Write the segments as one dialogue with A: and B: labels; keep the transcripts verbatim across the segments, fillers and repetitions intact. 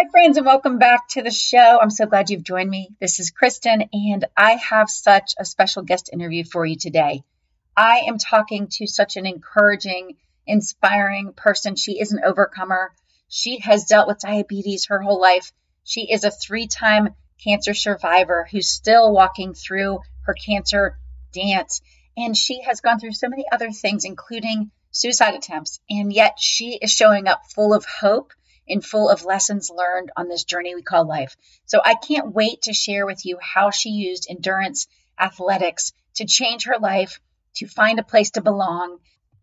A: friends, and welcome back to the show. I'm so glad you've joined me. This is Kristen, and I have such a special guest interview for you today. I am talking to such an encouraging, inspiring person. She is an overcomer. She has dealt with diabetes her whole life. She is a three-time cancer survivor who's still walking through her cancer dance, and she has gone through so many other things, including suicide attempts, and yet she is showing up full of hope and full of lessons learned on this journey we call life. So I can't wait to share with you how she used endurance athletics to change her life, to find a place to belong,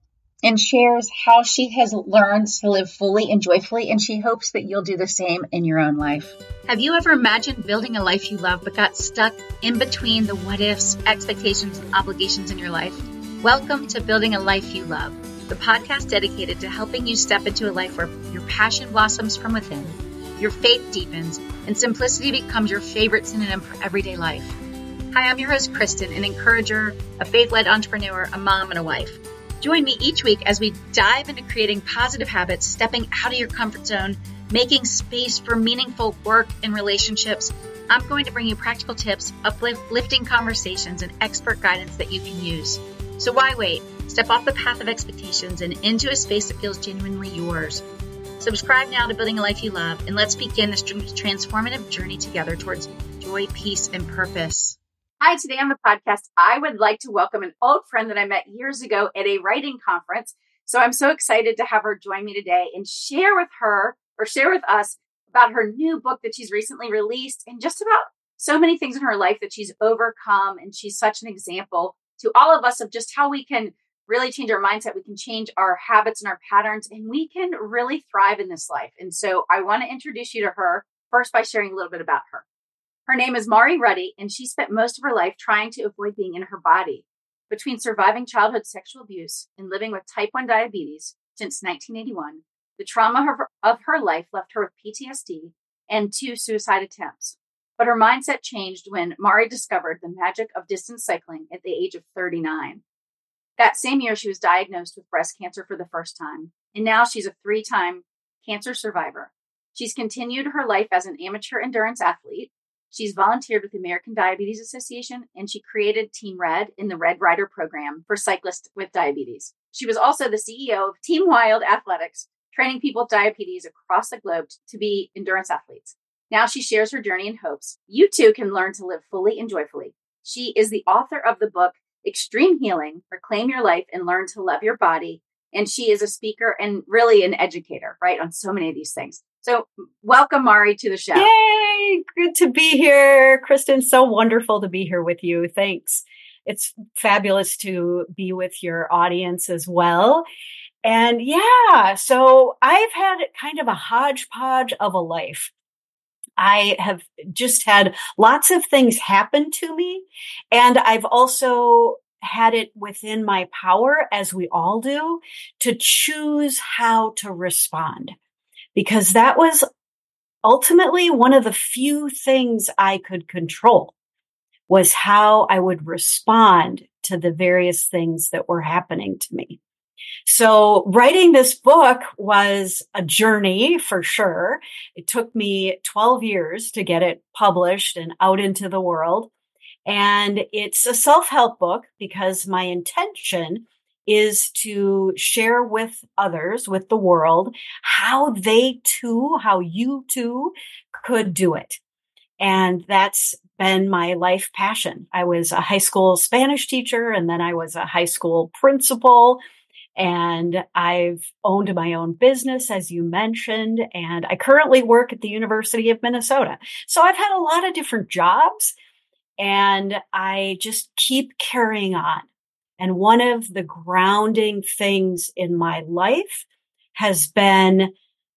A: and shares how she has learned to live fully and joyfully, and she hopes that you'll do the same in your own life. Have you ever imagined building a life you love but got stuck in between the what ifs, expectations, and obligations in your life? Welcome to Building a Life You Love, the podcast dedicated to helping you step into a life where your passion blossoms from within, your faith deepens, and simplicity becomes your favorite synonym for everyday life. Hi, I'm your host, Kristen, an encourager, a faith-led entrepreneur, a mom, and a wife. Join me each week as we dive into creating positive habits, stepping out of your comfort zone, making space for meaningful work and relationships. I'm going to bring you practical tips, uplifting conversations, and expert guidance that you can use. So why wait? Step off the path of expectations and into a space that feels genuinely yours. Subscribe now to Building a Life You Love, and let's begin this transformative journey together towards joy, peace, and purpose. Hi, today on the podcast, I would like to welcome an old friend that I met years ago at a writing conference. So I'm so excited to have her join me today and share with her or share with us about her new book that she's recently released and just about so many things in her life that she's overcome. And she's such an example to all of us of just how we can really change our mindset. We can change our habits and our patterns, and we can really thrive in this life. And so I want to introduce you to her first by sharing a little bit about her. Her name is Mari Ruddy, and she spent most of her life trying to avoid being in her body. Between surviving childhood sexual abuse and living with type one diabetes since nineteen eighty-one, the trauma of her, of her life left her with P T S D and two suicide attempts. But her mindset changed when Mari discovered the magic of distance cycling at the age of thirty-nine. That same year, she was diagnosed with breast cancer for the first time, and now she's a three-time cancer survivor. She's continued her life as an amateur endurance athlete. She's volunteered with the American Diabetes Association, and she created Team Red in the Red Rider program for cyclists with diabetes. She was also the C E O of Team Wild Athletics, training people with diabetes across the globe to be endurance athletes. Now she shares her journey and hopes you too can learn to live fully and joyfully. She is the author of the book, Extreme Healing, Reclaim Your Life and Learn to Love Your Body. And she is a speaker and really an educator, right, on so many of these things. So welcome, Mari, to the show.
B: Yay! Good to be here, Kristen. So wonderful to be here with you. Thanks. It's fabulous to be with your audience as well. And yeah, so I've had kind of a hodgepodge of a life. I have just had lots of things happen to me. And I've also had it within my power, as we all do, to choose how to respond. Because that was ultimately one of the few things I could control, was how I would respond to the various things that were happening to me. So writing this book was a journey for sure. It took me twelve years to get it published and out into the world. And it's a self-help book because my intention is to share with others, with the world, how they too, how you too could do it. And that's been my life passion. I was a high school Spanish teacher, and then I was a high school principal. And I've owned my own business, as you mentioned, and I currently work at the University of Minnesota. So I've had a lot of different jobs, and I just keep carrying on. And one of the grounding things in my life has been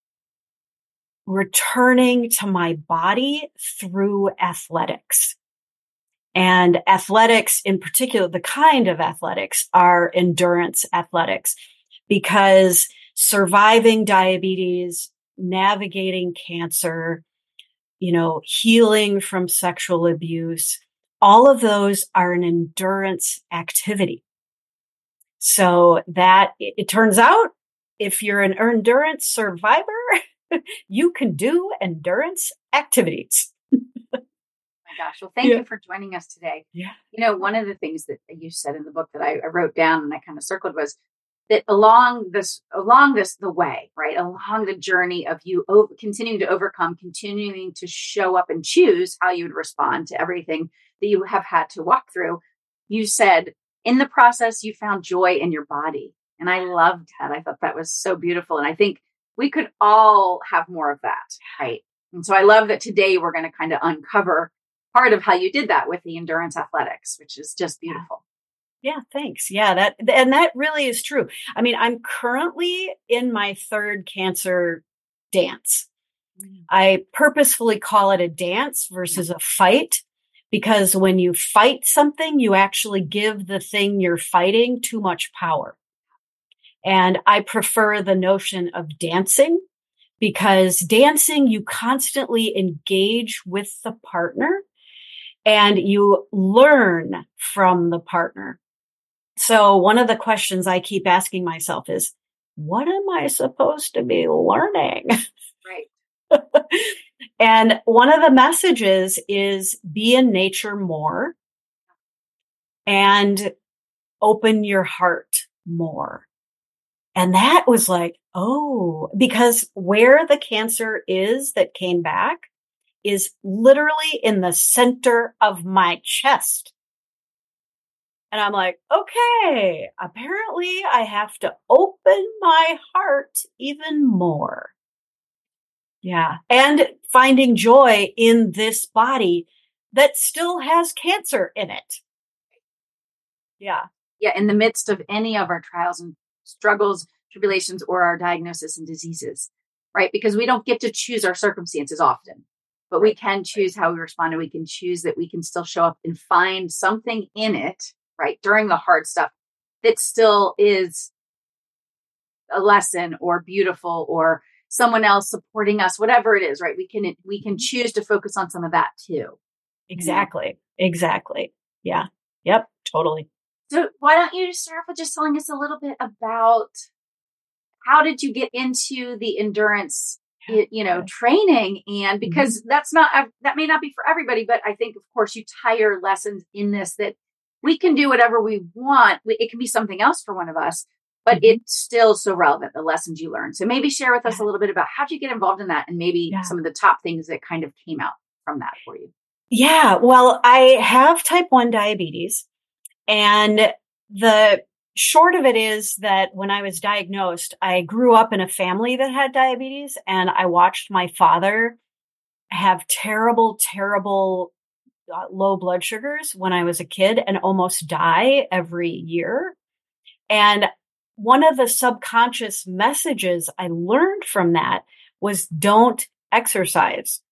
B: returning to my body through athletics. And athletics in particular, the kind of athletics are endurance athletics, because surviving diabetes, navigating cancer, you know, healing from sexual abuse, all of those are an endurance activity. So that it, it turns out if you're an endurance survivor, you can do endurance activities.
A: My gosh. Well, thank
B: Yeah.
A: you for joining us today.
B: Yeah.
A: You know, one of the things that you said in the book that I, I wrote down and I kind of circled was that along this, along this, the way, right, along the journey of you over, continuing to overcome, continuing to show up and choose how you would respond to everything that you have had to walk through, you said in the process, you found joy in your body. And I loved that. I thought that was so beautiful. And I think we could all have more of that, right? And so I love that today we're going to kind of uncover part of how you did that with the endurance athletics, which is just beautiful.
B: Yeah, thanks. Yeah, that and that really is true. I mean, I'm currently in my third cancer dance. Mm. I purposefully call it a dance versus yeah. a fight, because when you fight something, you actually give the thing you're fighting too much power. And I prefer the notion of dancing, because dancing, you constantly engage with the partner and you learn from the partner. So one of the questions I keep asking myself is, what am I supposed to be learning?
A: Right.
B: And one of the messages is be in nature more and open your heart more. And that was like, oh, because where the cancer is that came back is literally in the center of my chest. And I'm like, okay, apparently I have to open my heart even more. Yeah. And finding joy in this body that still has cancer in it. Yeah.
A: Yeah. In the midst of any of our trials and struggles, tribulations, or our diagnosis and diseases, right? Because we don't get to choose our circumstances often, but we can choose how we respond, and we can choose that we can still show up and find something in it, right, during the hard stuff that still is a lesson or beautiful or someone else supporting us, whatever it is, right? We can, we can choose to focus on some of that too.
B: Exactly. Yeah. Exactly. Yeah. Yep. Totally.
A: So why don't you start off with just telling us a little bit about how did you get into the endurance, you know, training? And because mm-hmm. that's not, that may not be for everybody, but I think, of course, you tire lessons in this that we can do whatever we want. It can be something else for one of us, but mm-hmm. it's still so relevant, the lessons you learned. So maybe share with us yeah. a little bit about how did you get involved in that, and maybe yeah. some of the top things that kind of came out from that for you.
B: Yeah. Well, I have type one diabetes, and the short of it is that when I was diagnosed, I grew up in a family that had diabetes, and I watched my father have terrible, terrible uh, low blood sugars when I was a kid and almost die every year. And one of the subconscious messages I learned from that was don't exercise.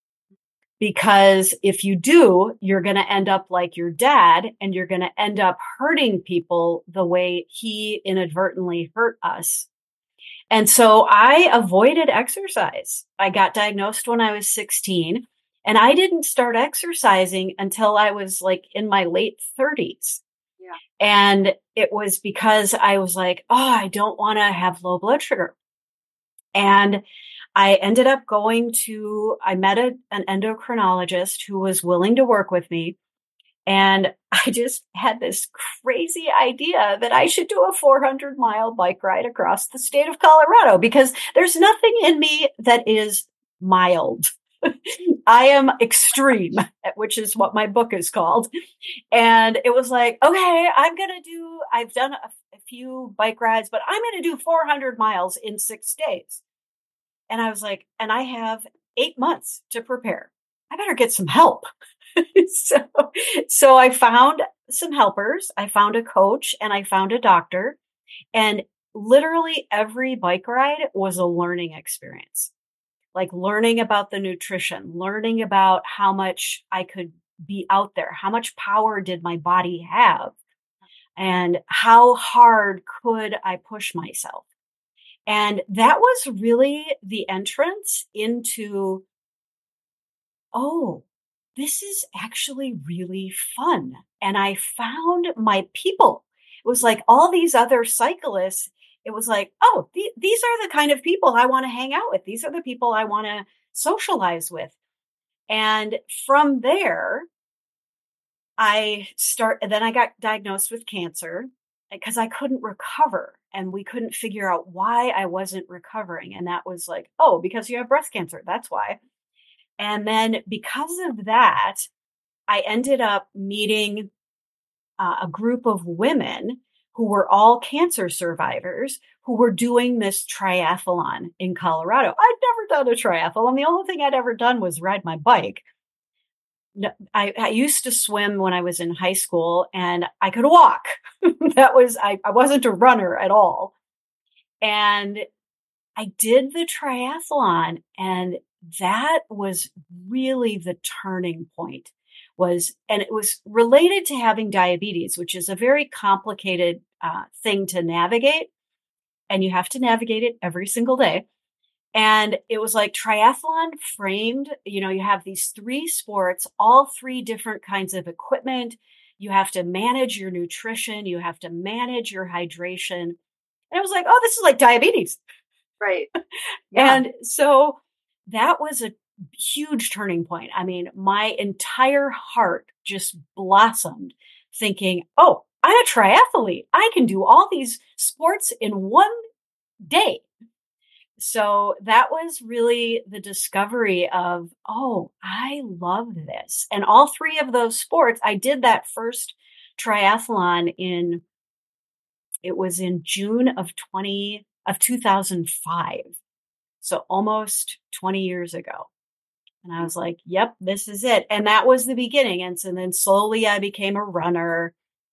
B: Because if you do, you're going to end up like your dad, and you're going to end up hurting people the way he inadvertently hurt us. And so I avoided exercise. I got diagnosed when I was sixteen, and I didn't start exercising until I was like in my late thirties.
A: Yeah.
B: And it was because I was like, oh, I don't want to have low blood sugar. And I ended up going to, I met a, an endocrinologist who was willing to work with me. And I just had this crazy idea that I should do a four hundred mile bike ride across the state of Colorado, because there's nothing in me that is mild. I am extreme, which is what my book is called. And it was like, okay, I'm going to do, I've done a, a few bike rides, but I'm going to do four hundred miles in six days. And I was like, and I have eight months to prepare. I better get some help. so, so I found some helpers. I found a coach and I found a doctor, and literally every bike ride was a learning experience, like learning about the nutrition, learning about how much I could be out there. How much power did my body have? And how hard could I push myself? And that was really the entrance into, oh, this is actually really fun. And I found my people. It was like all these other cyclists. it was like, oh, th- these are the kind of people I want to hang out with. These are the people I want to socialize with. And from there, I start, then I got diagnosed with cancer because I couldn't recover and we couldn't figure out why I wasn't recovering. And that was like, oh, because you have breast cancer. That's why. And then because of that, I ended up meeting uh, a group of women who were all cancer survivors who were doing this triathlon in Colorado. I'd never done a triathlon. The only thing I'd ever done was ride my bike. No, I, I used to swim when I was in high school and I could walk. that was, I, I wasn't a runner at all. And I did the triathlon, and that was really the turning point was, and it was related to having diabetes, which is a very complicated uh, thing to navigate. And you have to navigate it every single day. And it was like triathlon framed, you know, you have these three sports, all three different kinds of equipment. You have to manage your nutrition. You have to manage your hydration. And I was like, oh, this is like diabetes.
A: Right. Yeah.
B: And so that was a huge turning point. I mean, my entire heart just blossomed thinking, oh, I'm a triathlete. I can do all these sports in one day. So that was really the discovery of, oh, I love this. And all three of those sports, I did that first triathlon in, it was in June of twenty, of two thousand five. So almost twenty years ago. And I was like, yep, this is it. And that was the beginning. And so then slowly I became a runner.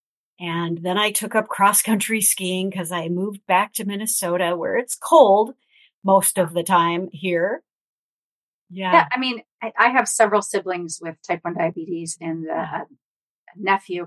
B: And then I took up cross country skiing because I moved back to Minnesota where it's cold most of the time here. Yeah.
A: Yeah. I mean, I, I have several siblings with type one diabetes and uh, a nephew.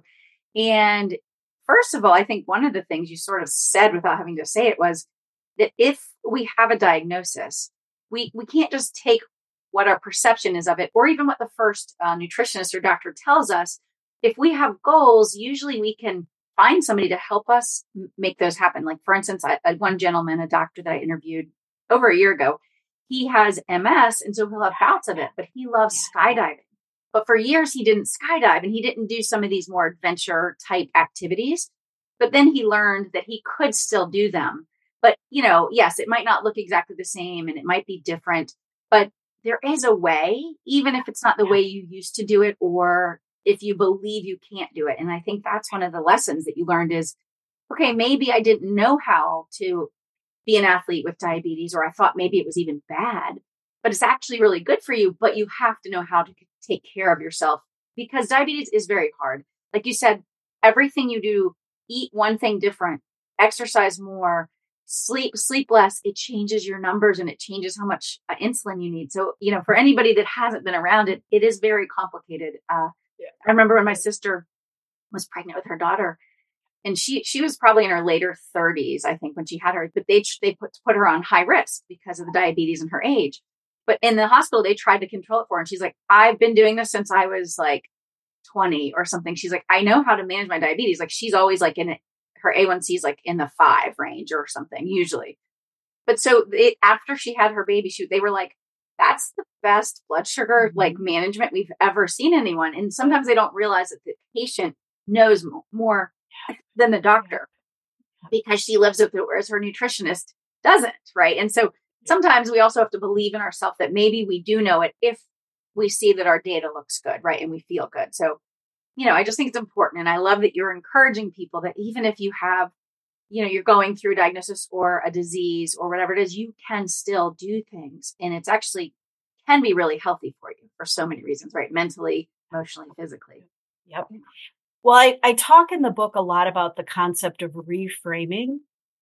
A: And first of all, I think one of the things you sort of said without having to say it was that if we have a diagnosis, we, we can't just take what our perception is of it, or even what the first uh, nutritionist or doctor tells us. If we have goals, usually we can find somebody to help us make those happen. Like, for instance, I, I, one gentleman, a doctor that I interviewed over a year ago, he has M S, and so he'll have bouts of it, but he loves skydiving. But for years, he didn't skydive, and he didn't do some of these more adventure type activities. But then he learned that he could still do them. But, you know, yes, it might not look exactly the same, and it might be different, but there is a way, even if it's not the way you used to do it, or if you believe you can't do it. And I think that's one of the lessons that you learned is, okay, maybe I didn't know how to be an athlete with diabetes, or I thought maybe it was even bad, but it's actually really good for you. But you have to know how to take care of yourself, because diabetes is very hard. Like you said, everything you do, eat one thing different, exercise more, sleep, sleep less, it changes your numbers and it changes how much uh, insulin you need. So, you know, for anybody that hasn't been around it, it is very complicated. Uh, yeah. I remember when my sister was pregnant with her daughter, and she, she was probably in her later thirties, I think, when she had her, but they, they put, put her on high risk because of the diabetes and her age. But in the hospital, they tried to control it for her. And she's like, I've been doing this since I was like twenty or something. She's like, I know how to manage my diabetes. Like, she's always like in it. Her A one C is like in the five range or something usually. But so it, after she had her baby, she, they were like, that's the best blood sugar like management we've ever seen anyone. And sometimes they don't realize that the patient knows mo- more than the doctor because she lives with it, whereas her nutritionist doesn't. Right. And so sometimes we also have to believe in ourselves that maybe we do know it if we see that our data looks good. Right. And we feel good. So, you know, I just think it's important. And I love that you're encouraging people that even if you have, you know, you're going through a diagnosis or a disease or whatever it is, you can still do things. And it's actually can be really healthy for you for so many reasons, right? Mentally, emotionally, physically.
B: Yep. Well, I, I talk in the book a lot about the concept of reframing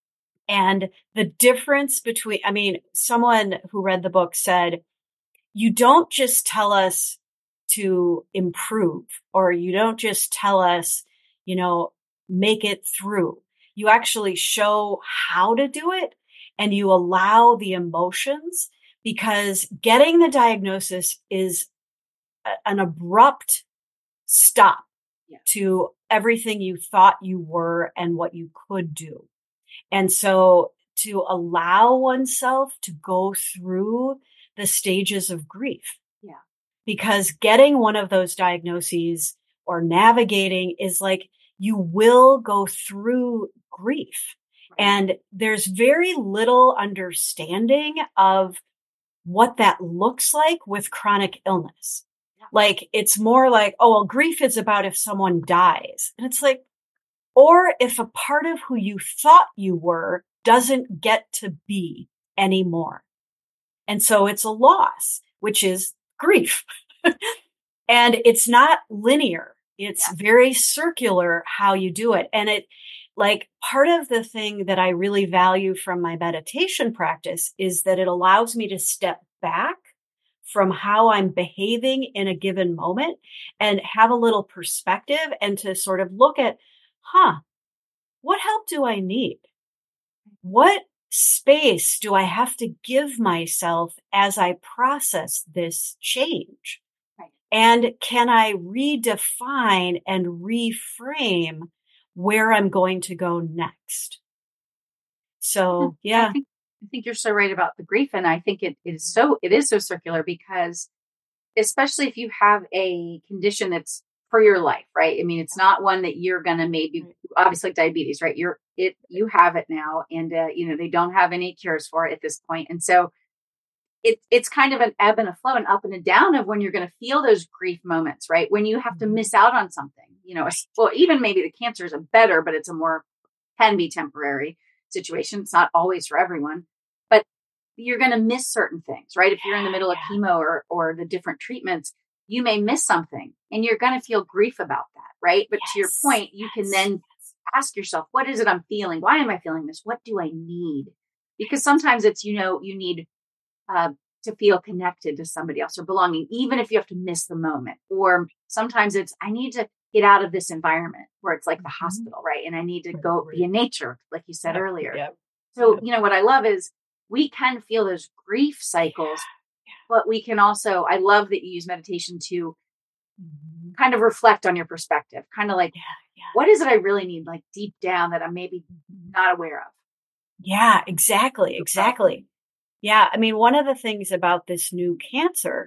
B: and the difference between, I mean, someone who read the book said, you don't just tell us to improve, or you don't just tell us, you know, make it through. You actually show how to do it, and you allow the emotions, because getting the diagnosis is a, an abrupt stop yeah. to everything you thought you were and what you could do. And so to allow oneself to go through the stages of grief.
A: Yeah.
B: Because getting one of those diagnoses or navigating is like, you will go through grief. Right. And there's very little understanding of what that looks like with chronic illness. Yeah. Like, it's more like, oh, well, grief is about if someone dies. And it's like, or if a part of who you thought you were doesn't get to be anymore. And so it's a loss, which is grief. And it's not linear. It's yeah. very circular how you do it. And it, like, part of the thing that I really value from my meditation practice is that it allows me to step back from how I'm behaving in a given moment and have a little perspective and to sort of look at, huh, what help do I need? What space do I have to give myself as I process this change? Right. And can I redefine and reframe where I'm going to go next? So, yeah.
A: I think, I think you're so right about the grief. And I think it is so, it is so circular because especially if you have a condition that's for your life, right? I mean, it's not one that you're going to maybe, obviously like diabetes, right? You're it, you have it now and, uh, you know, they don't have any cures for it at this point. And so it, it's kind of an ebb and a flow and up and a down of when you're going to feel those grief moments, right? When you have to miss out on something, you know, well, even maybe the cancer is a better, but it's a more, can be temporary situation. It's not always for everyone, but you're going to miss certain things, right? If you're in the middle of chemo or, or the different treatments, you may miss something and you're going to feel grief about that, right? But yes, to your point, you yes, can then yes. ask yourself, what is it I'm feeling? Why am I feeling this? What do I need? Because sometimes it's, you know, you need uh, to feel connected to somebody else or belonging, even if you have to miss the moment. Or sometimes it's, I need to get out of this environment where it's like the mm-hmm. hospital, right? And I need to go be in nature, like you said
B: yep,
A: earlier.
B: Yep,
A: so,
B: yep.
A: you know, what I love is we can feel those grief cycles, yeah, yeah. but we can also, I love that you use meditation to mm-hmm. kind of reflect on your perspective, kind of like, yeah, yeah. what is it I really need, like deep down that I'm maybe not aware of?
B: Yeah, exactly. Exactly. Yeah. I mean, one of the things about this new cancer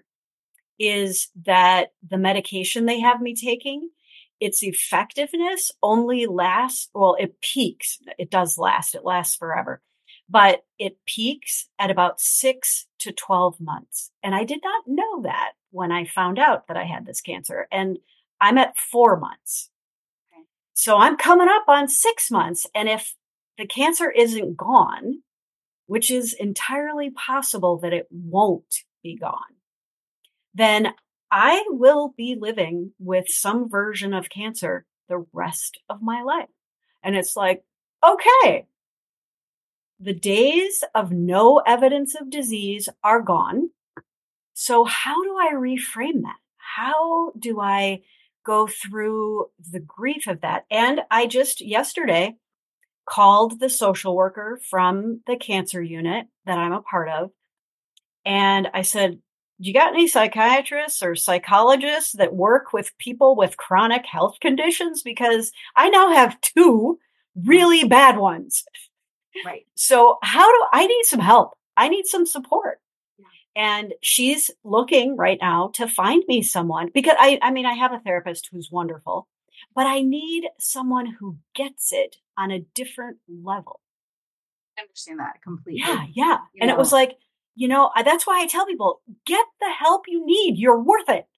B: is that the medication they have me taking, its effectiveness only lasts, well, it peaks. It does last. It lasts forever. But it peaks at about six to twelve months. And I did not know that when I found out that I had this cancer. And I'm at four months. Okay. So I'm coming up on six months. And if the cancer isn't gone, which is entirely possible that it won't be gone, then I will be living with some version of cancer the rest of my life. And it's like, okay, the days of no evidence of disease are gone. So how do I reframe that? How do I go through the grief of that? And I just yesterday called the social worker from the cancer unit that I'm a part of. And I said, you got any psychiatrists or psychologists that work with people with chronic health conditions? Because I now have two really bad ones.
A: Right.
B: So how do I need some help? I need some support. Yeah. And she's looking right now to find me someone because I, I mean, I have a therapist who's wonderful, but I need someone who gets it on a different level.
A: I understand that completely.
B: Yeah. Yeah.
A: You
B: and
A: know.
B: It was like, you know, that's why I tell people, get the help you need. You're worth it.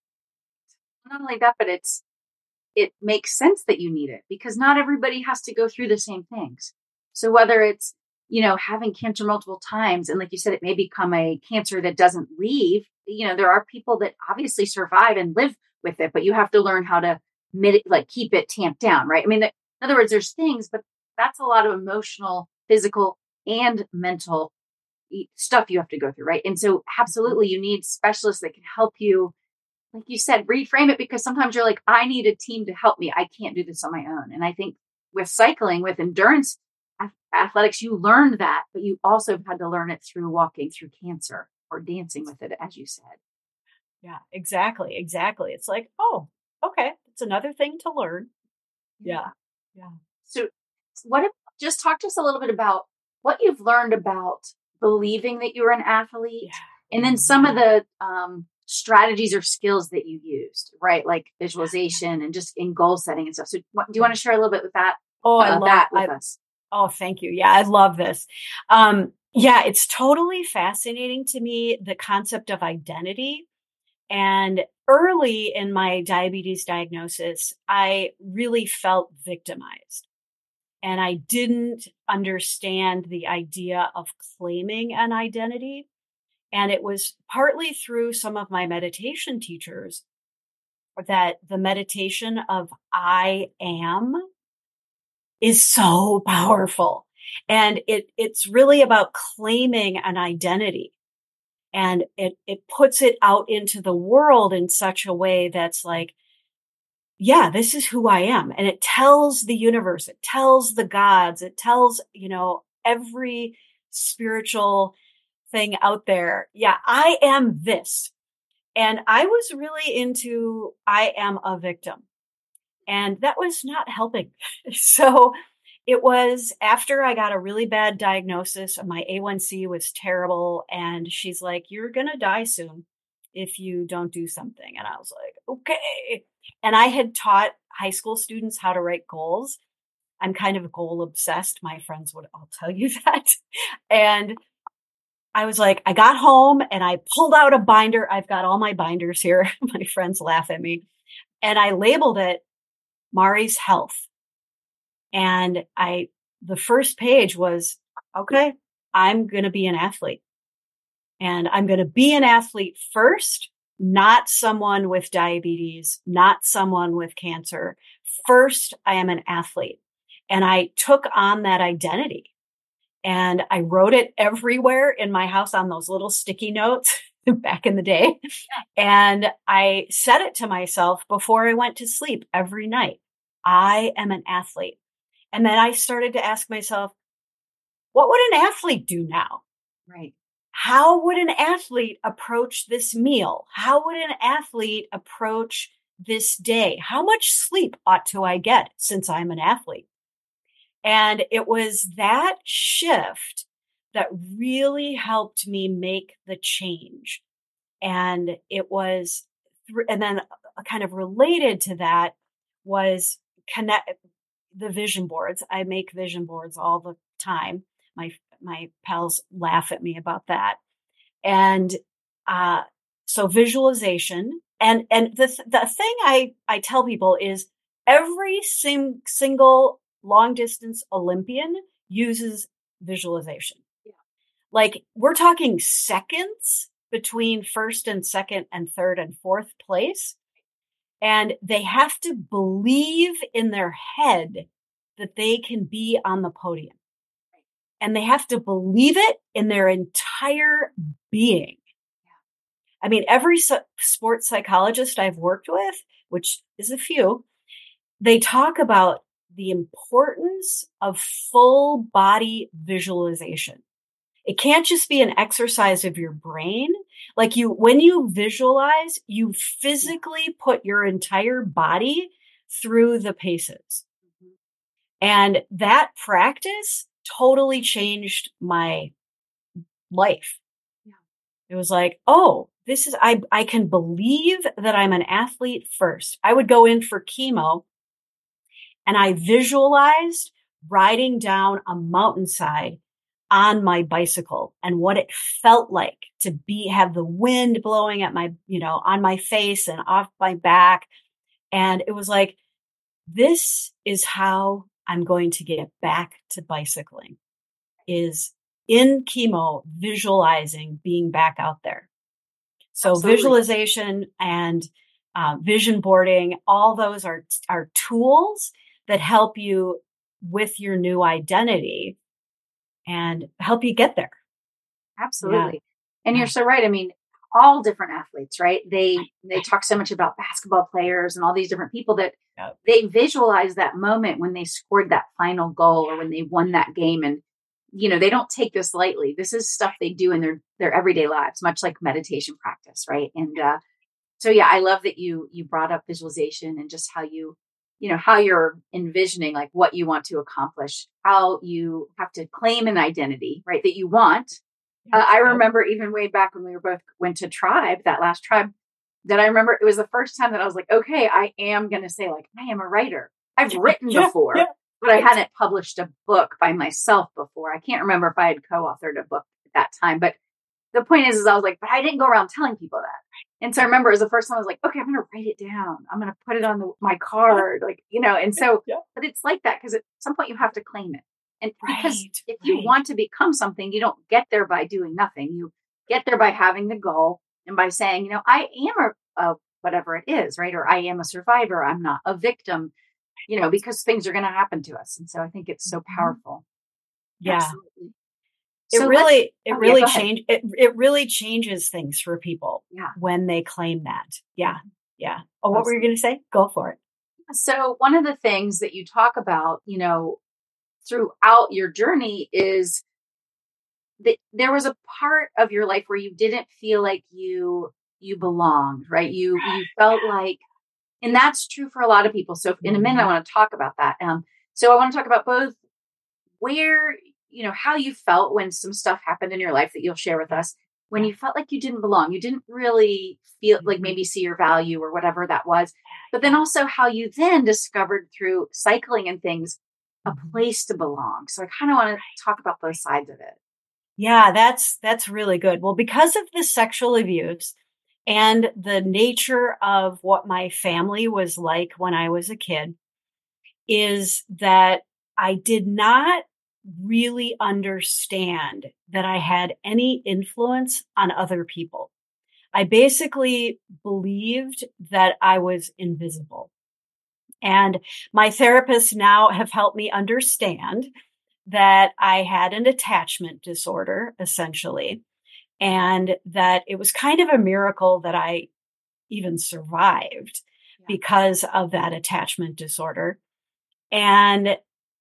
A: Not only that, but it's, it makes sense that you need it because not everybody has to go through the same things. So whether it's, you know, having cancer multiple times, and like you said, it may become a cancer that doesn't leave, you know, there are people that obviously survive and live with it, but you have to learn how to mit- like keep it tamped down, right? I mean, in other words, there's things, but that's a lot of emotional, physical, and mental stuff you have to go through, right? And so absolutely you need specialists that can help you, like you said, reframe it because sometimes you're like, I need a team to help me. I can't do this on my own. And I think with cycling, with endurance athletics, you learned that, but you also had to learn it through walking through cancer or dancing with it, as you said.
B: Yeah, exactly. Exactly. It's like, oh, okay. It's another thing to learn. Yeah. Yeah.
A: So what about just talk to us a little bit about what you've learned about believing that you're an athlete, yeah. and then some of the um, strategies or skills that you used, right? Like visualization and just in goal setting and stuff. So what, do you want to share a little bit with that?
B: Oh,
A: uh,
B: I love
A: that with
B: I,
A: us.
B: Oh, thank you. Yeah, I love this. Um, yeah, it's totally fascinating to me, the concept of identity. And early in my diabetes diagnosis, I really felt victimized. And I didn't understand the idea of claiming an identity. And it was partly through some of my meditation teachers that the meditation of I am is so powerful. And it, it's really about claiming an identity. And it, it puts it out into the world in such a way that's like, yeah, this is who I am. And it tells the universe, it tells the gods, it tells, you know, every spiritual thing out there. Yeah, I am this. And I was really into, I am a victim. And that was not helping. So it was after I got a really bad diagnosis, my A one C was terrible. And she's like, you're going to die soon if you don't do something. And I was like, okay. And I had taught high school students how to write goals. I'm kind of goal obsessed. My friends would all tell you that. And I was like, I got home and I pulled out a binder. I've got all my binders here. My friends laugh at me. And I labeled it Mari's Health. And I, the first page was, okay, I'm going to be an athlete. And I'm going to be an athlete first, not someone with diabetes, not someone with cancer. First, I am an athlete. And I took on that identity and I wrote it everywhere in my house on those little sticky notes back in the day. And I said it to myself before I went to sleep every night. I am an athlete. And then I started to ask myself, what would an athlete do now?
A: Right.
B: How would an athlete approach this meal? How would an athlete approach this day? How much sleep ought to I get since I'm an athlete? And it was that shift that really helped me make the change. And it was, th- and then kind of related to that was connect the vision boards. I make vision boards all the time. My, my pals laugh at me about that. And, uh, so visualization and, and the, the thing I, I tell people is every sim, single long distance Olympian uses visualization. Yeah. Like we're talking seconds between first and second and third and fourth place. And they have to believe in their head that they can be on the podium. And they have to believe it in their entire being. I mean, every sports psychologist I've worked with, which is a few, they talk about the importance of full body visualization. It can't just be an exercise of your brain. Like you, when you visualize, you physically put your entire body through the paces. Mm-hmm. And that practice totally changed my life. Yeah. It was like, oh, this is, I, I can believe that I'm an athlete first. I would go in for chemo and I visualized riding down a mountainside on my bicycle and what it felt like to be, have the wind blowing at my, you know, on my face and off my back. And it was like, this is how I'm going to get back to bicycling, is in chemo, visualizing being back out there. So Absolutely. Visualization and uh, vision boarding, all those are, are tools that help you with your new identity and help you get there.
A: Absolutely. Yeah. And you're so right. I mean, all different athletes, right? They, they talk so much about basketball players and all these different people that yep. they visualize that moment when they scored that final goal or when they won that game. And, you know, they don't take this lightly. This is stuff they do in their, their everyday lives, much like meditation practice. Right. And, uh, so yeah, I love that you, you brought up visualization and just how you, you know, how you're envisioning like what you want to accomplish, how you have to claim an identity, right, that you want. Uh, I remember even way back when we were both went to Tribe, that last Tribe, that I remember it was the first time that I was like, okay, I am going to say like, I am a writer. I've written
B: yeah,
A: before,
B: yeah,
A: but I hadn't published a book by myself before. I can't remember if I had co-authored a book at that time, but the point is, is I was like, but I didn't go around telling people that. And so I remember it was the first time I was like, okay, I'm going to write it down. I'm going to put it on the, my card, like, you know, and so,
B: yeah.
A: but it's like that because at some point you have to claim it. And because
B: Right,
A: if you
B: right.
A: want to become something, you don't get there by doing nothing. You get there by having the goal and by saying, you know, I am a, a whatever it is, right? Or I am a survivor. I'm not a victim, you know, because things are going to happen to us. And so I think it's so powerful.
B: Yeah.
A: Absolutely.
B: It
A: So
B: really, it
A: oh,
B: really
A: yeah,
B: change it. It really changes things for people
A: yeah.
B: when they claim that. Yeah, yeah. Oh, what
A: Absolutely.
B: were you going to say? Go for it.
A: So one of the things that you talk about, you know, throughout your journey is that there was a part of your life where you didn't feel like you you belonged, right? You you felt like, and that's true for a lot of people. So in a minute, I want to talk about that. Um, so I want to talk about both where, you know, how you felt when some stuff happened in your life that you'll share with us, when you felt like you didn't belong, you didn't really feel like maybe see your value or whatever that was. But then also how you then discovered through cycling and things, a place to belong. So I kind of want to talk about both sides of it.
B: Yeah, that's, that's really good. Well, because of the sexual abuse and the nature of what my family was like when I was a kid is that I did not really understand that I had any influence on other people. I basically believed that I was invisible. And my therapists now have helped me understand that I had an attachment disorder, essentially, and that it was kind of a miracle that I even survived yeah. because of that attachment disorder. And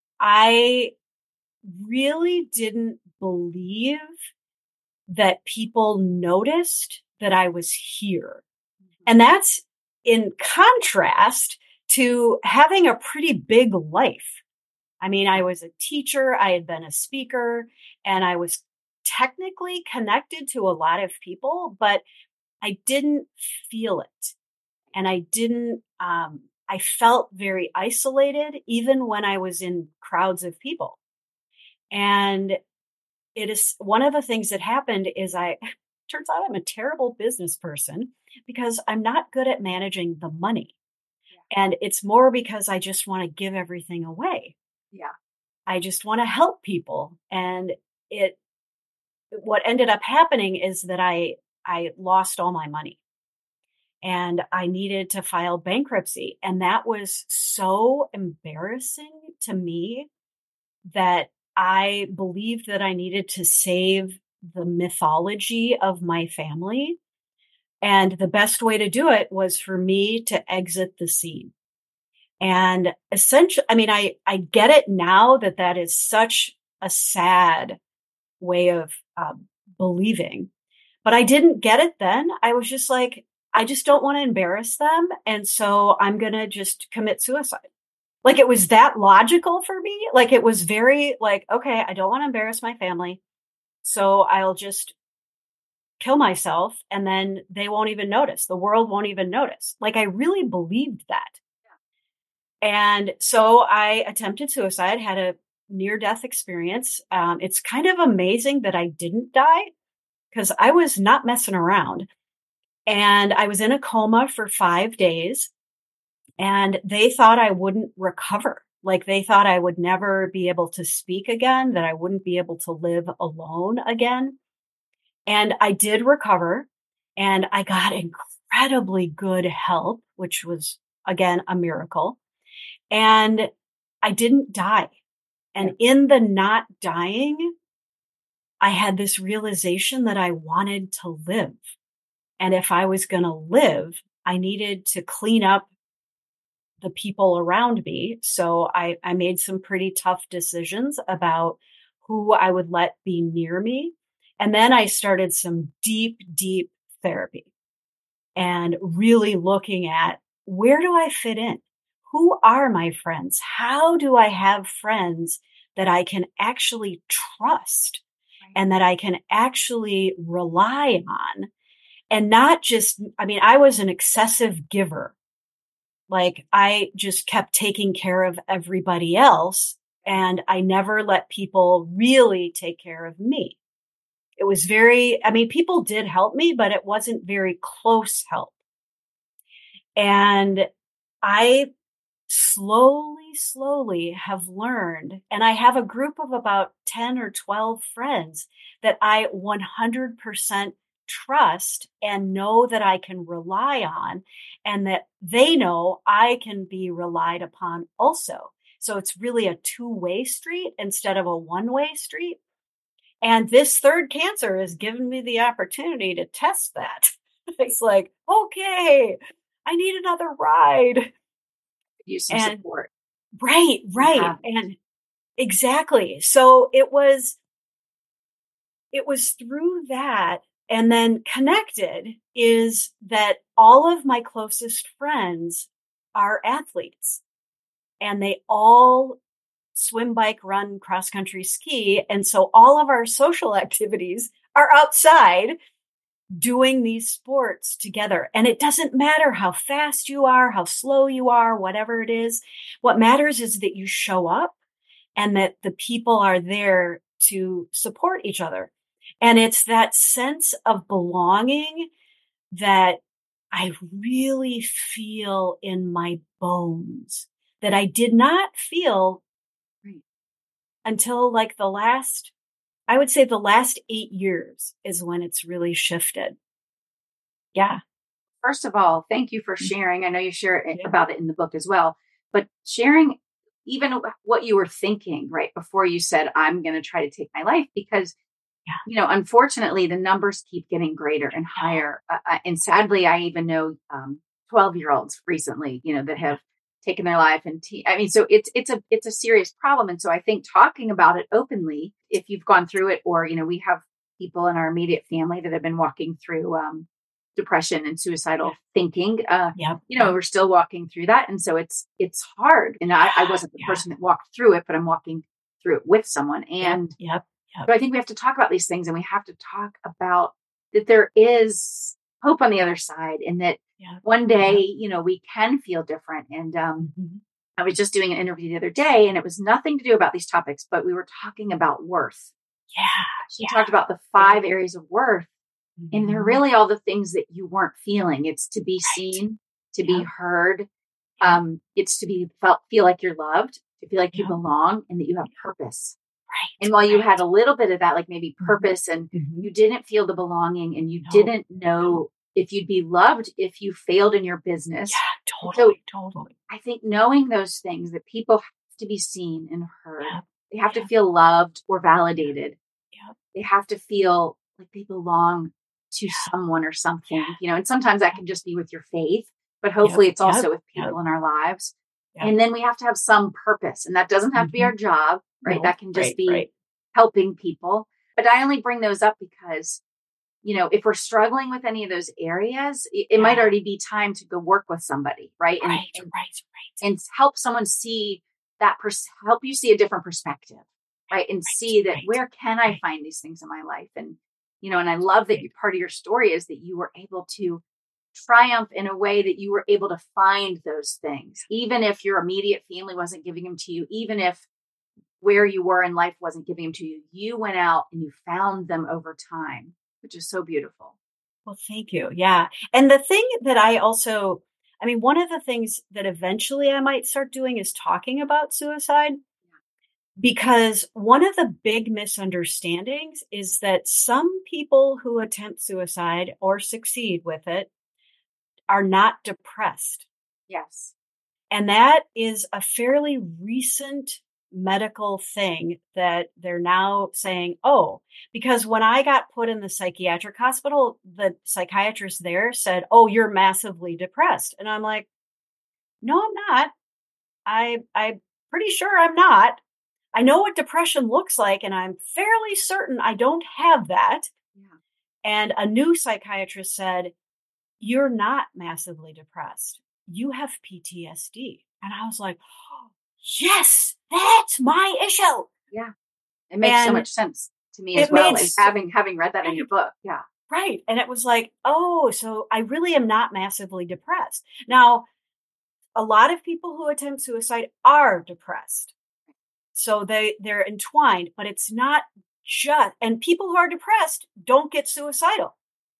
B: I really didn't believe that people noticed that I was here. Mm-hmm. And that's in contrast to having a pretty big life. I mean, I was a teacher, I had been a speaker, and I was technically connected to a lot of people, but I didn't feel it. And I didn't, um, I felt very isolated even when I was in crowds of people. And it is one of the things that happened is I, turns out I'm a terrible business person because I'm not good at managing the money. Yeah. And it's more because I just want to give everything away.
A: Yeah.
B: I just want to help people. And it, what ended up happening is that I, I lost all my money and I needed to file bankruptcy. And that was so embarrassing to me that I believed that I needed to save the mythology of my family. And the best way to do it was for me to exit the scene. And essentially, I mean, I, I get it now that that is such a sad way of um, believing, but I didn't get it then. I was just like, I just don't want to embarrass them. And so I'm going to just commit suicide. Like it was that logical for me. Like it was very like, okay, I don't want to embarrass my family. So I'll just kill myself and then they won't even notice. The world won't even notice. Like I really believed that. And so I attempted suicide, had a near death experience. Um, it's kind of amazing that I didn't die because I was not messing around. And I was in a coma for five days and they thought I wouldn't recover. Like they thought I would never be able to speak again, that I wouldn't be able to live alone again. And I did recover and I got incredibly good help, which was again, a miracle. And I didn't die. And in the not dying, I had this realization that I wanted to live. And if I was going to live, I needed to clean up the people around me. So I, I made some pretty tough decisions about who I would let be near me. And then I started some deep, deep therapy and really looking at where do I fit in? who are my friends? How do I have friends that I can actually trust right. and that I can actually rely on? And not just, I mean, I was an excessive giver. Like I just kept taking care of everybody else, and I never let people really take care of me. It was very, I mean, people did help me, but it wasn't very close help. And I slowly, slowly have learned, and I have a group of about ten or twelve friends that I one hundred percent trust and know that I can rely on, and that they know I can be relied upon also. So it's really a two-way street instead of a one-way street. And this third cancer has given me the opportunity to test that. It's like, okay, I need another ride.
A: Use some
B: and,
A: support.
B: Right, right. Yeah. And exactly. So it was, it was through that. And then connected is that all of my closest friends are athletes, and they all swim, bike, run, cross country, ski. And so all of our social activities are outside doing these sports together. And it doesn't matter how fast you are, how slow you are, whatever it is. What matters is that you show up and that the people are there to support each other. And it's that sense of belonging that I really feel in my bones that I did not feel right. until like the last, I would say the last eight years is when it's really shifted. Yeah.
A: First of all, thank you for sharing. I know you share yeah. about it in the book as well, but sharing even what you were thinking right before you said, I'm going to try to take my life, because yeah. you know, unfortunately, the numbers keep getting greater and higher. Uh, and sadly, I even know um, twelve year olds recently, you know, that have taken their life. And te- I mean, so it's, it's a, it's a serious problem. And so I think talking about it openly, if you've gone through it, or, you know, we have people in our immediate family that have been walking through um, depression and suicidal yeah. thinking, uh,
B: yeah.
A: you know, we're still walking through that. And so it's, it's hard. And I, I wasn't the yeah. person that walked through it, but I'm walking through it with someone. And
B: yep. Yep. Yep.
A: so I think we have to talk about these things, and we have to talk about that there is hope on the other side, and that yeah. one day, yeah. you know, we can feel different. And um, mm-hmm. I was just doing an interview the other day, and it was nothing to do about these topics, but we were talking about worth.
B: Yeah.
A: She
B: yeah.
A: talked about the five yeah. areas of worth, mm-hmm. and they're really all the things that you weren't feeling. It's to be right. seen, to yeah. be heard. Yeah. Um, it's to be felt, feel like you're loved, to feel like yeah. you belong, and that you have purpose.
B: Right.
A: And while
B: right.
A: you had a little bit of that, like maybe purpose, and
B: mm-hmm.
A: you didn't feel the belonging, and you
B: no.
A: didn't know if you'd be loved if you failed in your business.
B: Yeah, totally, so totally.
A: I think knowing those things, that people have to be seen and heard.
B: Yeah.
A: They have
B: yeah.
A: to feel loved or validated.
B: Yeah.
A: They have to feel like they belong to
B: yeah.
A: someone or something,
B: yeah.
A: you know, and sometimes that can just be with your faith, but hopefully yep. it's also
B: yep.
A: with people
B: yep.
A: in our lives.
B: Yep.
A: And then we have to have some purpose, and that doesn't have
B: mm-hmm.
A: to be our job, right?
B: No.
A: That can just
B: right,
A: be
B: right.
A: helping people. But I only bring those up because, you know, if we're struggling with any of those areas, it, it yeah. might already be time to go work with somebody, right? And,
B: right,
A: and,
B: right, right.
A: and help someone see that, pers- help you see a different perspective, right? And right, see that right. where can I find these things in my life? And, you know, and I love that right. you, part of your story is that you were able to triumph in a way that you were able to find those things, even if your immediate family wasn't giving them to you, even if where you were in life wasn't giving them to you, you went out and you found them over time, which is so beautiful.
B: Well, thank you. Yeah. And the thing that I also, I mean, one of the things that eventually I might start doing is talking about suicide, because one of the big misunderstandings is that some people who attempt suicide or succeed with it are not depressed.
A: Yes.
B: And that is a fairly recent medical thing that they're now saying, oh, because when I got put in the psychiatric hospital, the psychiatrist there said, oh, you're massively depressed. And I'm like, no, I'm not. I, I'm pretty sure I'm not. I know what depression looks like, and I'm fairly certain I don't have that.
A: Yeah.
B: And a new psychiatrist said, you're not massively depressed. You have P T S D. And I was like, oh, yes, that's my issue.
C: Yeah. It makes and so much sense to me as well. As having, having read that
B: right,
C: in your book. Yeah.
B: Right. And it was like, oh, so I really am not massively depressed. Now, a lot of people who attempt suicide are depressed. So they, they're entwined, but it's not just, and people who are depressed don't get suicidal.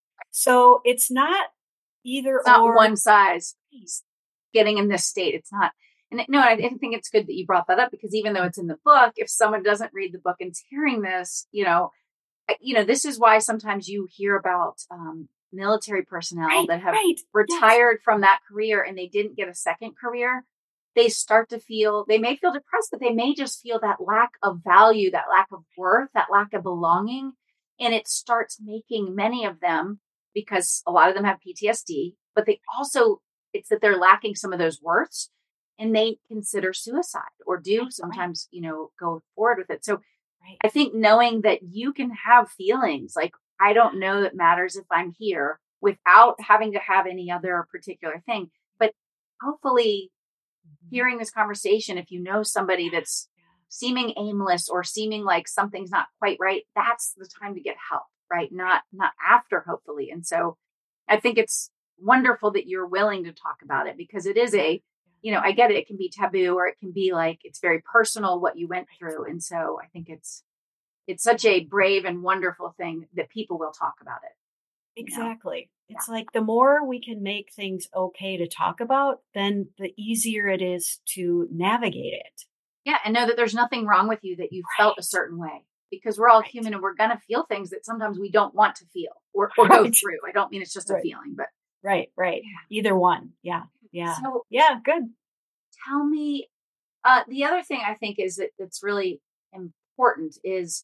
B: So it's not either
C: it's not
B: or.
C: one size getting in this state. It's not. And no, I think it's good that you brought that up, because even though it's in the book, if someone doesn't read the book and's hearing this, you know, you know, this is why sometimes you hear about um, military personnel
B: right,
C: that have
B: right.
C: retired
B: yes.
C: from that career and they didn't get a second career. They start to feel, they may feel depressed, but they may just feel that lack of value, that lack of worth, that lack of belonging. And it starts making many of them, because a lot of them have P T S D, but they also, it's that they're lacking some of those worths, and they consider suicide or do right, sometimes, right. you know, go forward with it. So right. I think knowing that you can have feelings like, I don't know that matters if I'm here, without having to have any other particular thing. But hopefully mm-hmm. hearing this conversation, if you know somebody that's yeah. seeming aimless or seeming like something's not quite right, that's the time to get help, right? Not, not after, hopefully. And so I think it's wonderful that you're willing to talk about it, because it is a, you know, I get it. It can be taboo, or it can be like, it's very personal what you went through. And so I think it's, it's such a brave and wonderful thing that people will talk about it.
B: Exactly. You know? It's yeah. like the more we can make things okay to talk about, then the easier it is to navigate it.
C: Yeah. And know that there's nothing wrong with you that you right. felt a certain way, because we're all right. human, and we're going to feel things that sometimes we don't want to feel or, or right. go through. I don't mean it's just right. a feeling, but.
B: Right. Right. Yeah. Either one. Yeah. Yeah.
C: So,
B: yeah. Good.
C: Tell me, uh, the other thing I think is that that's really important is,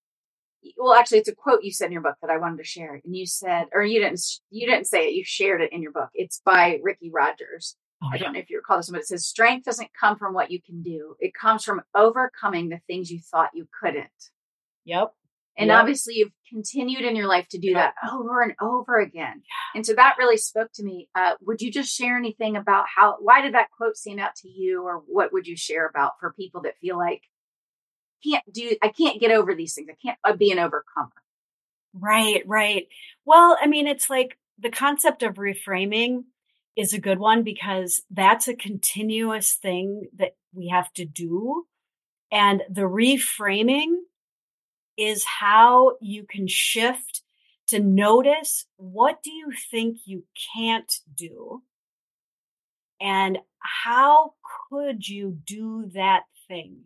C: well, actually, it's a quote you said in your book that I wanted to share. And you said, or you didn't, you didn't say it, you shared it in your book. It's by Ricky Rogers. Oh, I don't know if you recall this one, but it says, strength doesn't come from what you can do. It comes from overcoming the things you thought you couldn't.
B: Yep.
C: And
B: yep.
C: obviously you've continued in your life to do
B: yep.
C: that over and over again. And so that really spoke to me. Uh, would you just share anything about how, why did that quote stand out to you? Or what would you share about for people that feel like, can't do, I can't get over these things. I can't uh, be an overcomer.
B: Right, right. Well, I mean, it's like the concept of reframing is a good one, because that's a continuous thing that we have to do. And the reframing is how you can shift to notice, what do you think you can't do? And how could you do that thing?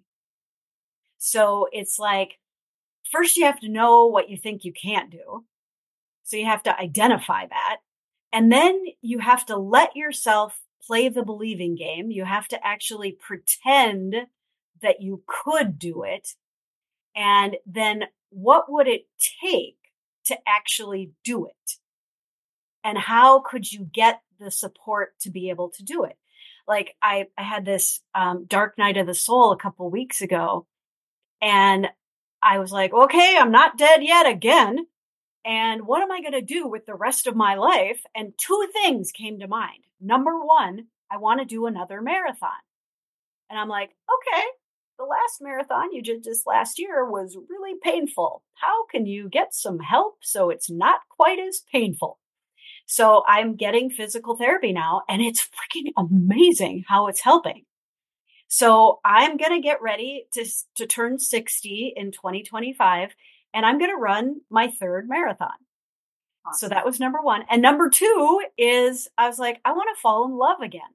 B: So it's like, first you have to know what you think you can't do. So you have to identify that. And then you have to let yourself play the believing game. You have to actually pretend that you could do it. And then what would it take to actually do it? And how could you get the support to be able to do it? Like I, I had this um, dark night of the soul a couple weeks ago, and I was like, okay, I'm not dead yet again. And what am I going to do with the rest of my life? And two things came to mind. Number one, I want to do another marathon. And I'm like, okay, the last marathon you did just last year was really painful. How can you get some help so it's not quite as painful? So I'm getting physical therapy now, and it's freaking amazing how it's helping. So I'm going to get ready to, to turn sixty in twenty twenty-five, and I'm going to run my third marathon. Awesome. So that was number one. And number two is I was like, I want to fall in love again.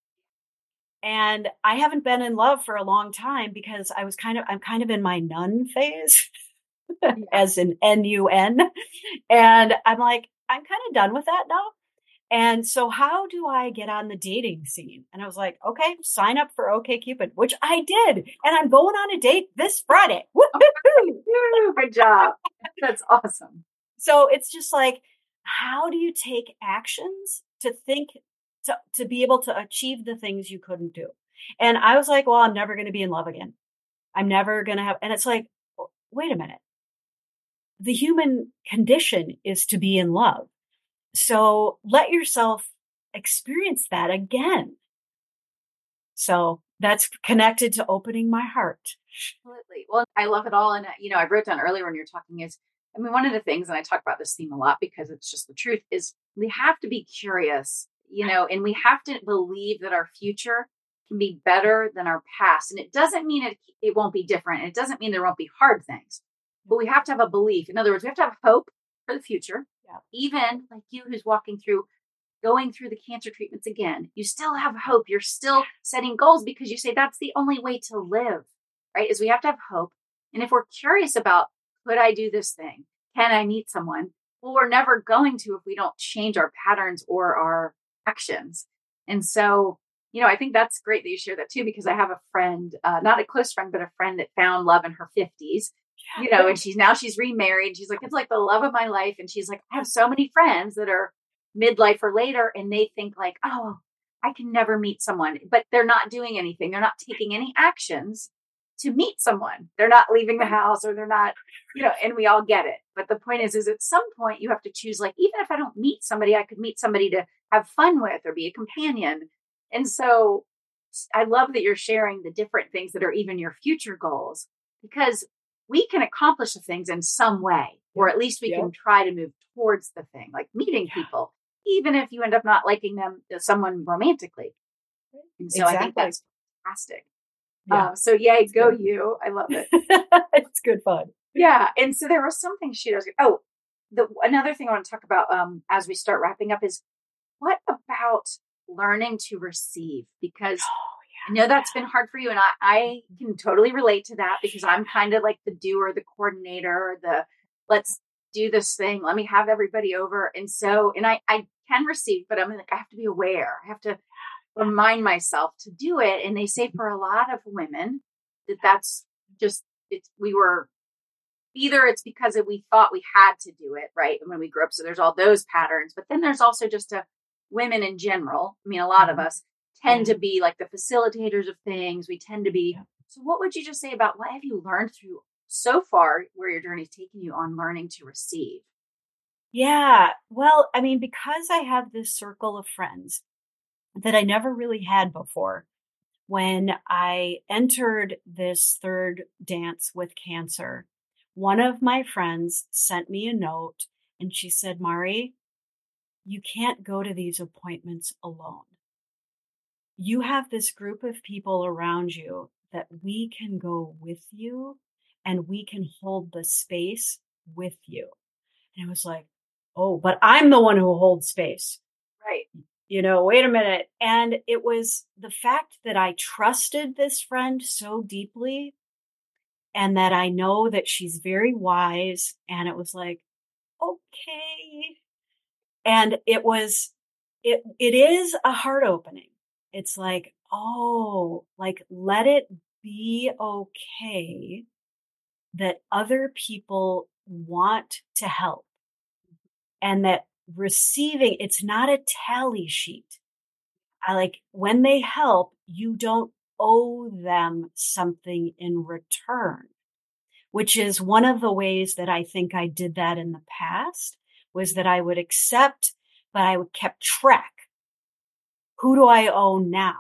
B: And I haven't been in love for a long time, because I was kind of, I'm kind of in my nun phase, as in N U N. And I'm like, I'm kind of done with that now. And so how do I get on the dating scene? And I was like, okay, sign up for OkCupid, which I did. And I'm going on a date this Friday.
C: Oh, good job. That's awesome.
B: So it's just like, how do you take actions to think, to, to be able to achieve the things you couldn't do? And I was like, well, I'm never going to be in love again. I'm never going to have, and it's like, wait a minute. The human condition is to be in love. So let yourself experience that again. So that's connected to opening my heart.
C: Absolutely. Well, I love it all. And, uh, you know, I wrote down earlier when you were talking is, I mean, one of the things, and I talk about this theme a lot because it's just the truth, is we have to be curious, you know, and we have to believe that our future can be better than our past. And it doesn't mean it, it won't be different. It doesn't mean there won't be hard things, but we have to have a belief. In other words, we have to have hope for the future.
B: Yeah.
C: Even like you who's walking through, going through the cancer treatments again, you still have hope. You're still setting goals because you say that's the only way to live, right? Is we have to have hope. And if we're curious about, could I do this thing? Can I meet someone? Well, we're never going to if we don't change our patterns or our actions. And so, you know, I think that's great that you share that too, because I have a friend, uh, not a close friend, but a friend that found love in her fifties, you know, and she's now she's remarried. She's like, it's like the love of my life. And she's like, I have so many friends that are midlife or later, and they think like, oh, I can never meet someone, but they're not doing anything. They're not taking any actions to meet someone. They're not leaving the house, or they're not, you know, and we all get it. But the point is, is at some point you have to choose, like, even if I don't meet somebody, I could meet somebody to have fun with or be a companion. And so I love that you're sharing the different things that are even your future goals, because we can accomplish the things in some way, or at least we
B: Yep.
C: can try to move towards the thing, like meeting people, even if you end up not liking them, someone romantically. And so I think
B: Exactly.
C: that's fantastic.
B: Yeah.
C: Uh, so yay, go
B: good.
C: you. I love it.
B: It's good fun.
C: Yeah. And so there was something she was, oh, the, another thing I want to talk about um, as we start wrapping up is, what about learning to receive? Because
B: Oh,
C: I know that's been hard for you. And I, I can totally relate to that, because I'm kind of like the doer, the coordinator, the let's do this thing. Let me have everybody over. And so, and I, I can receive, but I'm like, I have to be aware. I have to remind myself to do it. And they say for a lot of women that that's just, it's, we were, either it's because we thought we had to do it, right? And when we grew up, so there's all those patterns, but then there's also just a women in general. I mean, a lot of us tend
B: Yeah.
C: to be like the facilitators of things. We tend to be.
B: Yeah.
C: So what would you just say about what have you learned through so far, where your journey's taken you on learning to receive?
B: Yeah. Well, I mean, because I have this circle of friends that I never really had before, when I entered this third dance with cancer, one of my friends sent me a note and she said, Mari, you can't go to these appointments alone. You have this group of people around you that we can go with you and we can hold the space with you. And I was like, oh, but I'm the one who holds space.
C: Right.
B: You know, wait a minute. And it was the fact that I trusted this friend so deeply, and that I know that she's very wise. And it was like, okay. And it was, it, it is a heart opening. It's like, oh, like, let it be okay that other people want to help, and that receiving, it's not a tally sheet. I like when they help, you don't owe them something in return, which is one of the ways that I think I did that in the past, was that I would accept, but I would kept track. Who do I owe now?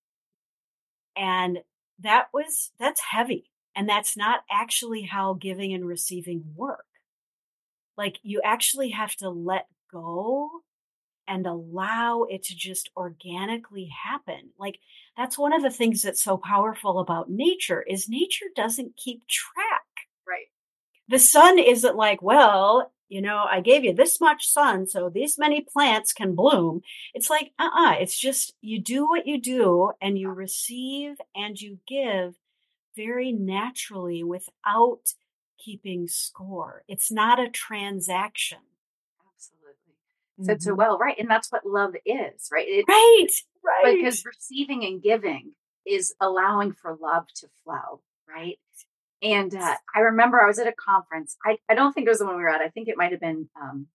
B: And that was, that's heavy. And that's not actually how giving and receiving work. Like, you actually have to let go and allow it to just organically happen. Like, that's one of the things that's so powerful about nature, is nature doesn't keep track.
C: Right.
B: The sun isn't like, well, you know, I gave you this much sun, so these many plants can bloom. It's like, uh-uh, it's just, you do what you do and you receive and you give very naturally without keeping score. It's not a transaction.
C: Absolutely. Said so well, right? And that's what love is, right? It,
B: Right, right.
C: Because receiving and giving is allowing for love to flow, right? And uh, I remember I was at a conference. I, I don't think it was the one we were at. I think it might have been um,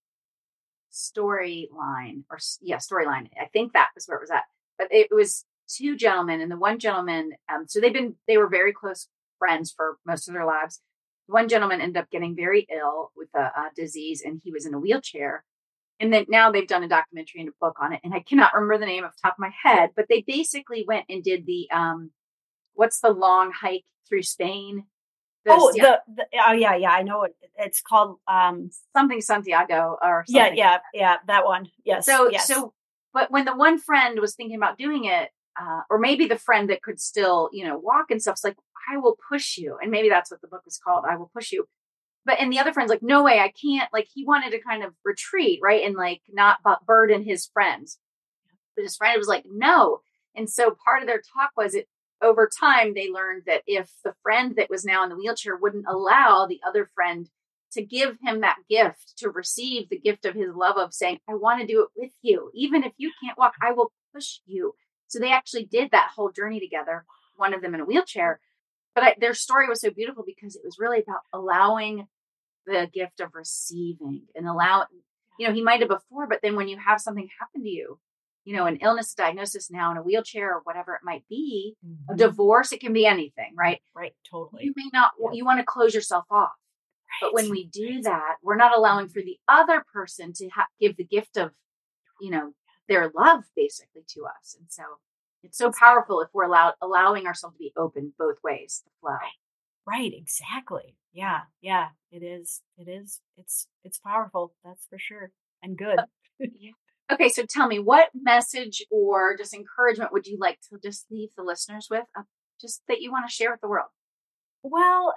C: Storyline or yeah, Storyline. I think that was where it was at. But it was two gentlemen, and the one gentleman, um, so they've been, they were very close friends for most of their lives. One gentleman ended up getting very ill with a, a disease, and he was in a wheelchair. And then now they've done a documentary and a book on it. And I cannot remember the name off the top of my head, but they basically went and did the, um, what's the long hike through Spain?
B: The, oh, the, the, oh, yeah, yeah. I know it. It's called, um,
C: something Santiago or something.
B: Yeah, yeah, yeah. That one. Yes.
C: So,
B: yes.
C: so, but when the one friend was thinking about doing it, uh, or maybe the friend that could still, you know, walk and stuff, it's like, I will push you. And maybe that's what the book was called. I will push you. But, and the other friend's like, no way, I can't. Like, he wanted to kind of retreat, right? And like not burden his friends. But his friend was like, no. And so part of their talk was it over time, they learned that if the friend that was now in the wheelchair wouldn't allow the other friend to give him that gift, to receive the gift of his love of saying, I want to do it with you. Even if you can't walk, I will push you. So they actually did that whole journey together, one of them in a wheelchair. But I, their story was so beautiful because it was really about allowing the gift of receiving and allow, you know, he might have before, but then when you have something happen to you, you know, an illness, diagnosis now in a wheelchair or whatever it might be, mm-hmm. a divorce, it can be anything, right?
B: Right. Totally.
C: You may not, yeah. you want to close yourself off. Right. But when we do that, we're not allowing for the other person to ha- give the gift of, you know, their love basically to us. And so it's so powerful if we're allowed, allowing ourselves to be open both ways to flow.
B: Right. Right. Exactly. Yeah. Yeah. It is. It is. It's, it's powerful. That's for sure. And good.
C: Yeah. Okay. So tell me, what message or just encouragement would you like to just leave the listeners with? Uh, just that you want to share with the world?
B: Well,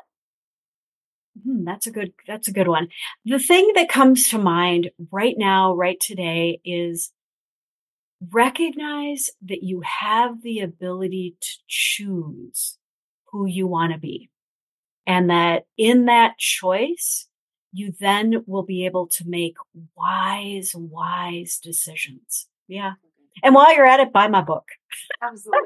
B: hmm, that's a good, that's a good one. The thing that comes to mind right now, right today is recognize that you have the ability to choose who you want to be. And that in that choice, you then will be able to make wise, wise decisions. Yeah. And while you're at it, buy my book.
C: Absolutely.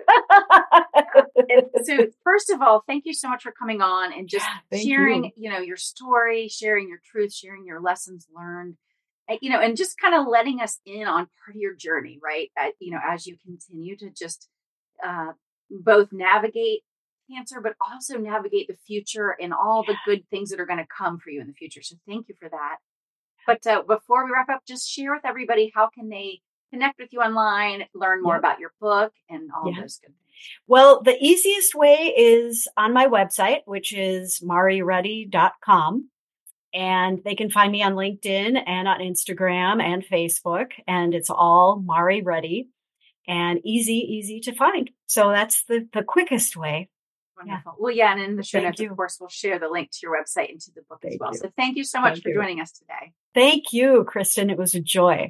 C: So first of all, thank you so much for coming on and just yeah, sharing, you. you know, your story, sharing your truth, sharing your lessons learned, you know, and just kind of letting us in on part of your journey, right? Uh, you know, as you continue to just uh, both navigate cancer, but also navigate the future and all yeah. the good things that are going to come for you in the future. So thank you for that. But uh, before we wrap up, just share with everybody, how can they connect with you online, learn more yeah. about your book and all yeah. those good things?
B: Well, the easiest way is on my website, which is mari ruddy dot com. And they can find me on LinkedIn and on Instagram and Facebook. And it's all Mari Ruddy and easy, easy to find. So that's the, the quickest way.
C: Wonderful. Yeah. Well, yeah. And in the show notes, of course, we'll share the link to your website and to the book thank as well. You. So thank you so much thank for you. joining us today.
B: Thank you, Kristen. It was a joy.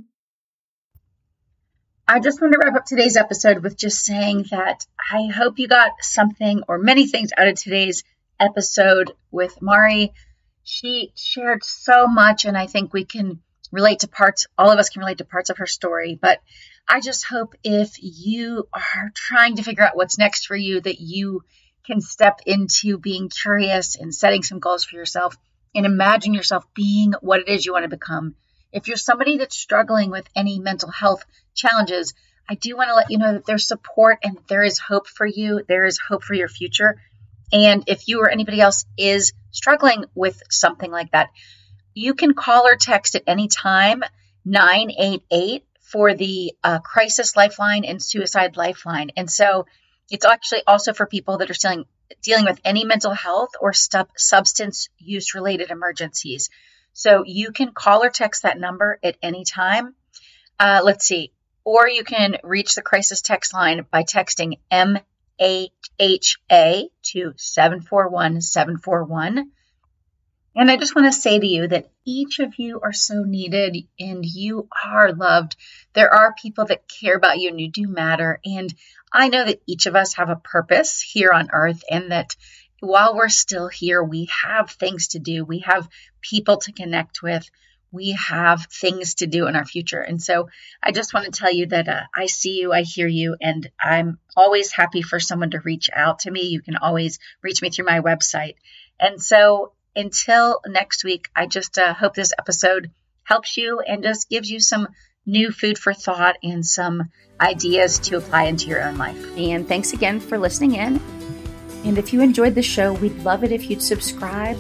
A: I just want to wrap up today's episode with just saying that I hope you got something or many things out of today's episode with Mari. She shared so much, and I think we can relate to parts, all of us can relate to parts of her story. But I just hope if you are trying to figure out what's next for you, that you can step into being curious and setting some goals for yourself and imagine yourself being what it is you want to become. If you're somebody that's struggling with any mental health challenges, I do want to let you know that there's support and there is hope for you. There is hope for your future. And if you or anybody else is struggling with something like that, you can call or text at any time, nine eight eight for the uh, Crisis Lifeline and Suicide Lifeline. And so it's actually also for people that are dealing, dealing with any mental health or stu- substance use related emergencies. So you can call or text that number at any time. Uh, let's see. Or you can reach the crisis text line by texting M H A to seven four one seven four one. And I just want to say to you that each of you are so needed and you are loved. There are people that care about you and you do matter. And I know that each of us have a purpose here on earth and that while we're still here, we have things to do. We have people to connect with. We have things to do in our future. And so I just want to tell you that uh, I see you, I hear you, and I'm always happy for someone to reach out to me. You can always reach me through my website. And so until next week, I just uh, hope this episode helps you and just gives you some new food for thought and some ideas to apply into your own life.
C: And thanks again for listening in. And if you enjoyed the show, we'd love it if you'd subscribe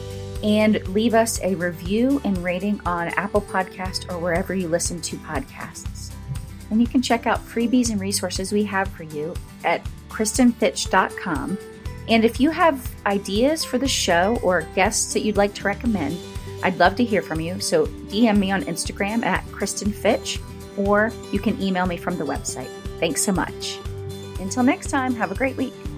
A: and leave us a review and rating on Apple Podcast or wherever you listen to podcasts. And you can check out freebies and resources we have for you at kristen fitch dot com. And if you have ideas for the show or guests that you'd like to recommend, I'd love to hear from you. So D M me on Instagram at Kristen Fitch, or you can email me from the website. Thanks so much. Until next time, have a great week.